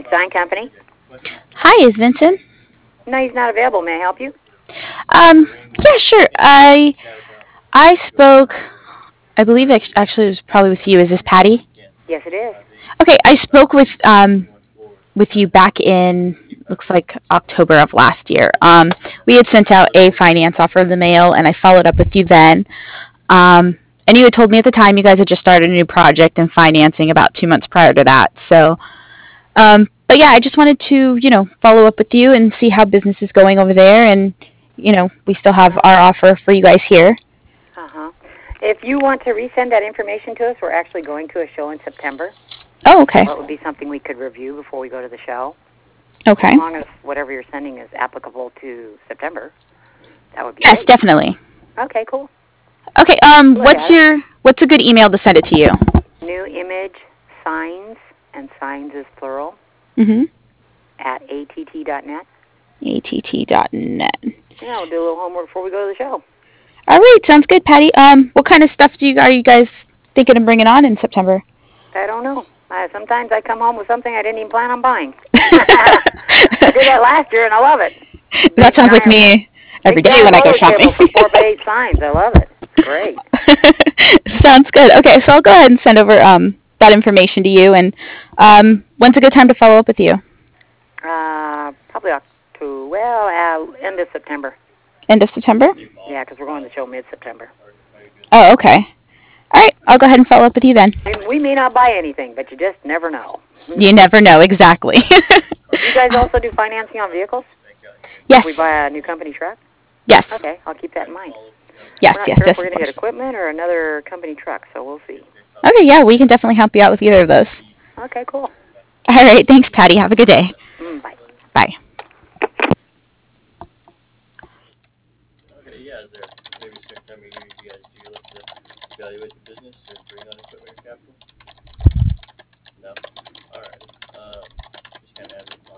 Sign Company. Hi, is Vincent? No, he's not available. May I help you? Um, yeah, sure. I spoke. I believe actually it was probably with you. Is this Patty? Yes, it is. Okay, I spoke with you back in looks like October of last year. We had sent out a finance offer in the mail, and I followed up with you then. And you had told me at the time you guys had just started a new project and financing about 2 months prior to that. But yeah, I just wanted to, follow up with you and see how business is going over there. And, we still have our offer for you guys here. Uh-huh. If you want to resend that information to us, we're actually going to a show in September. Oh, okay. So it would be something we could review before we go to the show. Okay. As long as whatever you're sending is applicable to September, that would be Yes, great. definitely. Okay, cool. Okay, what's a good email to send it to you? New Image Signs, and signs is plural, Mm-hmm. at att.net. att.net. Yeah, we'll do a little homework before we go to the show. All right, sounds good, Patty. What kind of stuff are you guys thinking of bringing on in September? I don't know. Sometimes I come home with something I didn't even plan on buying. I did that last year, and I love it. That sounds like me every day when I go shopping. For 4x8 signs. I love it. It's great. Sounds good. Okay, so I'll go ahead and send over that information to you. And when's a good time to follow up with you? Probably end of September. End of September? Yeah, because we're going to the show mid-September. Oh, okay. All right, I'll go ahead and follow up with you then. And we may not buy anything, but you just never know. You never know, exactly. You guys also do financing on vehicles? Yes. If we buy a new company truck? Yes. Okay, I'll keep that in mind. Yes, we're not yes, sure yes. if we're going to get equipment or another company truck, so we'll see. Okay, yeah, we can definitely help you out with either of those. Okay, cool. All right, thanks, Patty. Have a good day. Bye. Bye. Okay, yeah, is there maybe a certain time of year you guys do look to evaluate the business or bring on equipment or capital? No? Alright. Just kind of as